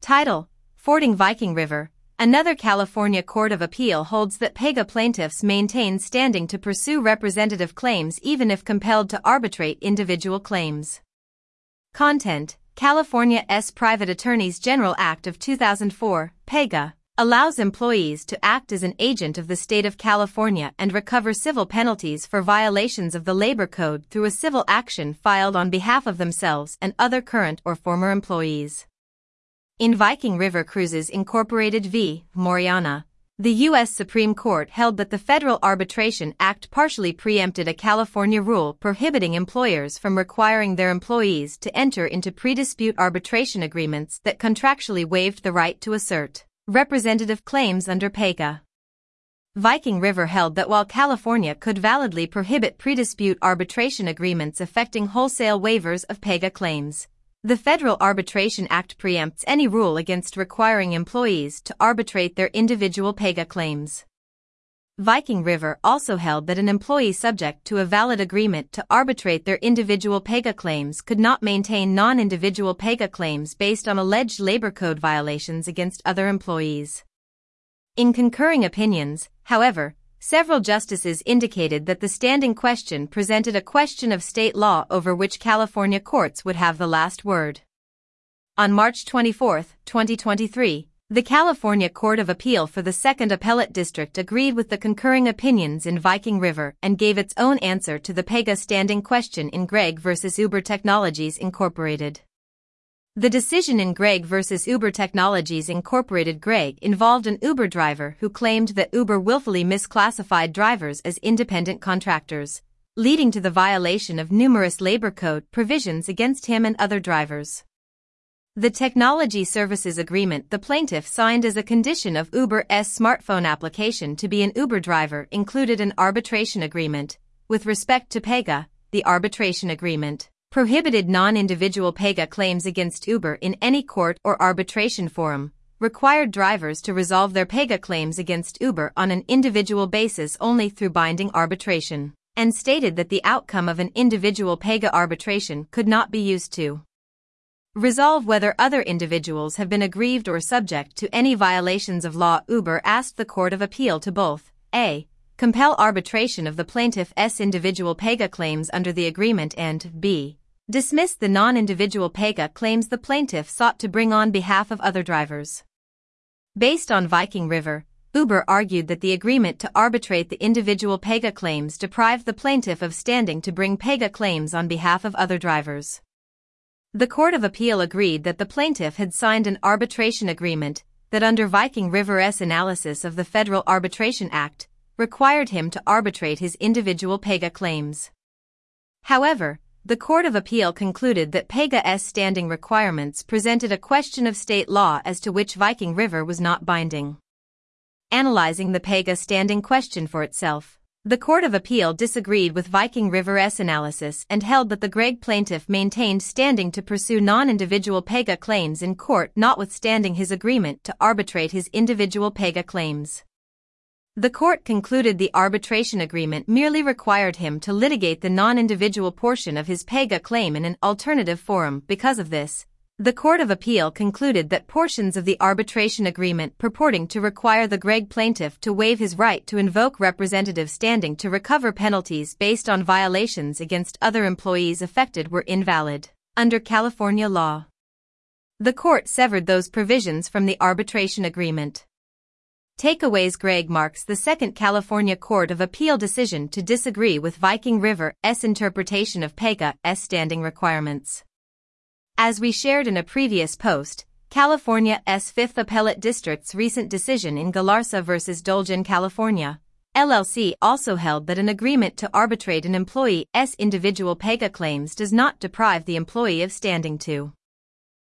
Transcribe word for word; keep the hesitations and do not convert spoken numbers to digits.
Title: Fording Viking River. Another California Court of Appeal holds that PEGA plaintiffs maintain standing to pursue representative claims even if compelled to arbitrate individual claims. Content: California's Private Attorneys General Act of two thousand four, PEGA, allows employees to act as an agent of the state of California and recover civil penalties for violations of the Labor Code through a civil action filed on behalf of themselves and other current or former employees. In Viking River Cruises Incorporated v. Moriana, the U S Supreme Court held that the Federal Arbitration Act partially preempted a California rule prohibiting employers from requiring their employees to enter into pre-dispute arbitration agreements that contractually waived the right to assert representative claims under PEGA. Viking River held that while California could validly prohibit pre-dispute arbitration agreements affecting wholesale waivers of PEGA claims, the Federal Arbitration Act preempts any rule against requiring employees to arbitrate their individual PEGA claims. Viking River also held that an employee subject to a valid agreement to arbitrate their individual PEGA claims could not maintain non-individual PEGA claims based on alleged labor code violations against other employees. In concurring opinions, however, several justices indicated that the standing question presented a question of state law over which California courts would have the last word. On March twenty-fourth, twenty twenty-three, the California Court of Appeal for the Second Appellate District agreed with the concurring opinions in Viking River and gave its own answer to the PEGA standing question in Gregg versus Uber Technologies Incorporated. The decision in Gregg versus Uber Technologies Incorporated Gregg involved an Uber driver who claimed that Uber willfully misclassified drivers as independent contractors, leading to the violation of numerous labor code provisions against him and other drivers. The technology services agreement the plaintiff signed as a condition of Uber's smartphone application to be an Uber driver included an arbitration agreement. With respect to PEGA, the arbitration agreement prohibited non-individual PEGA claims against Uber in any court or arbitration forum, required drivers to resolve their PEGA claims against Uber on an individual basis only through binding arbitration, and stated that the outcome of an individual PEGA arbitration could not be used to resolve whether other individuals have been aggrieved or subject to any violations of law. Uber asked the Court of Appeal to both a. compel arbitration of the plaintiff's individual PEGA claims under the agreement and b. dismiss the non-individual PEGA claims the plaintiff sought to bring on behalf of other drivers. Based on Viking River, Uber argued that the agreement to arbitrate the individual PEGA claims deprived the plaintiff of standing to bring PEGA claims on behalf of other drivers. The Court of Appeal agreed that the plaintiff had signed an arbitration agreement that under Viking River's analysis of the Federal Arbitration Act, required him to arbitrate his individual PEGA claims. However, the Court of Appeal concluded that PEGA's standing requirements presented a question of state law as to which Viking River was not binding. Analyzing the PEGA standing question for itself, the Court of Appeal disagreed with Viking River's analysis and held that the Gregg plaintiff maintained standing to pursue non-individual PEGA claims in court notwithstanding his agreement to arbitrate his individual PEGA claims. The court concluded the arbitration agreement merely required him to litigate the non-individual portion of his PEGA claim in an alternative forum. Because of this, the Court of Appeal concluded that portions of the arbitration agreement purporting to require the Gregg plaintiff to waive his right to invoke representative standing to recover penalties based on violations against other employees affected were invalid under California law. The court severed those provisions from the arbitration agreement. Takeaways: Gregg marks the second California Court of Appeal decision to disagree with Viking River's interpretation of PEGA's standing requirements. As we shared in a previous post, California's Fifth Appellate District's recent decision in Galarza versus Dolgen California, L L C also held that an agreement to arbitrate an employee's individual PEGA claims does not deprive the employee of standing to